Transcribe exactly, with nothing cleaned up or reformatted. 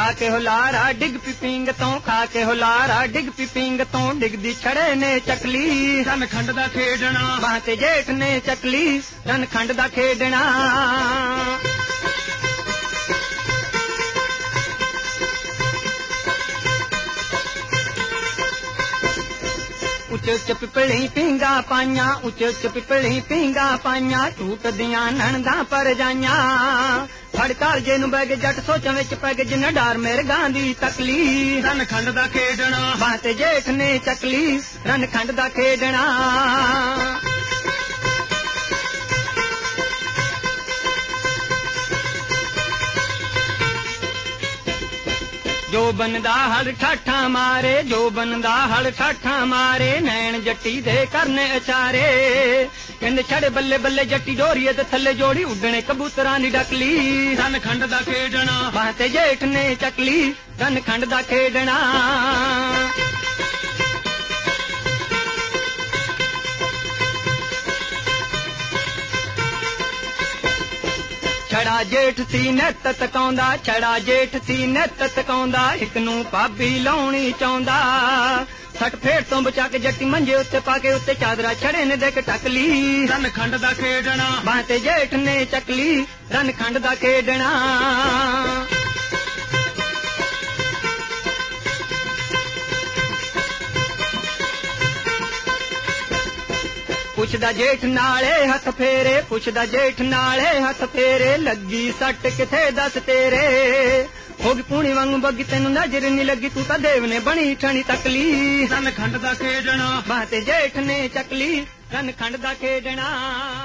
ਖਾ ਕੇ ਹੁਲਾਰਾ ਡਿੱਗ ਪੀ ਪਿੰਗ ਤੋਂ ਖਾ ਕੇ ਹੁਲਾਰਾ ਡਿੱਗ ਪੀ ਪਿੰਗ ਤੋਂ ਡਿੱਗਦੀ ਛੜੇ ਨੇ ਚੱਕਲੀ ਰਣ ਖੰਡ ਦਾ ਖੇਡਣਾ ਬਾਹ ਤੇ ਜੇਠ ਨੇ ਚੱਕਲੀ ਰਣ ਖੰਡ ਦਾ ਖੇਡਣਾ ਉੱਚੇ ਉੱਚੇ ਪਿਪਲੀ ਪਿੰਗਾ ਪਾਈਆਂ ਉੱਚੇ ਉੱਚੇ ਪਿਪਲੀ ਪਿੰਗਾ ਪਾਈਆਂ ਟੁੱਟਦੀਆਂ ਨਣਦਾਂ ਪਰ ਜਾਈਆਂ ਫੜ ਕਾਲਜੇ ਨੂੰ ਬਹਿ ਕੇ ਜੱਟ ਸੋਚਾਂ ਵਿੱਚ ਪੈ ਕੇ ਜਿੰਨਾ ਡਾਰ ਮੇਰੇ ਗਾਂ ਦੀ ਤਕਲੀ ਰਣ ਖੰਡ ਦਾ ਖੇਡਣਾ ਬਾਹ ਤੇ ਜੇਠ ਨੇ ਚੱਕਲੀ ਰਣ ਖੰਡ ਦਾ ਖੇਡਣਾ ਜੋ ਬੰਦਾ ਹਲ ਠਾਠਾਂ ਮਾਰੇ ਜੋ ਬੰਦਾ ਹਲ ਠਾਠਾਂ ਮਾਰੇ ਨੈਣ ਜੱਟੀ ਦੇ ਕਰਨੇ ਅਚਾਰੇ ਕਹਿੰਦੇ ਛੜੇ ਬੱਲੇ ਬੱਲੇ ਜੱਟੀ ਡੋਰੀਏ ਤੇ ਥੱਲੇ ਜੋੜੀ ਉੱਡਣੇ ਕਬੂਤਰਾਂ ਦੀ ਡਕਲੀ ਰਣ ਖੰਡ ਦਾ ਖੇਡਣਾ ਬਾਹ ਤੇ ਜੇਠ ਨੇ ਚੱਕਲੀ ਰਣ ਖੰਡ ਦਾ ਖੇਡਣਾ ਛੜਾ ਜੇਠ ਸੀ ਨਿੱਤ ਤਕਾਉਂਦਾ ਛੜਾ ਜੇਠ ਸੀ ਨਿੱਤ ਤਕਾਉਂਦਾ ਇੱਕ ਨੂੰ ਭਾਬੀ ਲਾਉਣੀ ਚਾਹੁੰਦਾ ਸੱਟ ਫੇਰ ਤੋਂ ਬਚਾ ਕੇ ਜੱਟੀ ਮੰਜੇ ਉੱਤੇ ਪਾ ਕੇ ਉੱਤੇ ਚਾਦਰਾ ਛੜੇ ਨੇ ਦੇਖ ਟਕਲੀ ਰਣ ਖੰਡ ਦਾ ਖੇਡਣਾ ਬਾਹ ਤੇ ਜੇਠ ਨੇ ਚੱਕਲੀ ਰਣ ਖੰਡ ਦਾ ਖੇਡਣਾ ਪੁੱਛਦਾ ਜੇਠ ਨਾਲੇ ਹੱਥ ਫੇਰੇ ਪੁੱਛਦਾ ਜੇਠ ਨਾਲੇ ਹੱਥ ਫੇਰੇ ਲੱਗੀ ਸੱਟ ਕਿਥੇ ਦੱਸ ਤੇਰੇ ਹੋ ਗਈ ਪੂਣੀ ਵਾਂਗੂ ਬੱਗੀ ਤੈਨੂੰ ਨਜ਼ਰ ਨੀ ਲੱਗੀ ਤੂੰ ਤਾਂ ਦੇਵ ਨੇ ਬਣੀ ਠਣੀ ਤਕਲੀ ਰਣ ਖੰਡ ਦਾ ਖੇਡਣਾ ਬਾਹ ਤੇ ਜੇਠ ਨੇ ਚੱਕਲੀ ਰਣ ਖੰਡ ਦਾ ਖੇਡਣਾ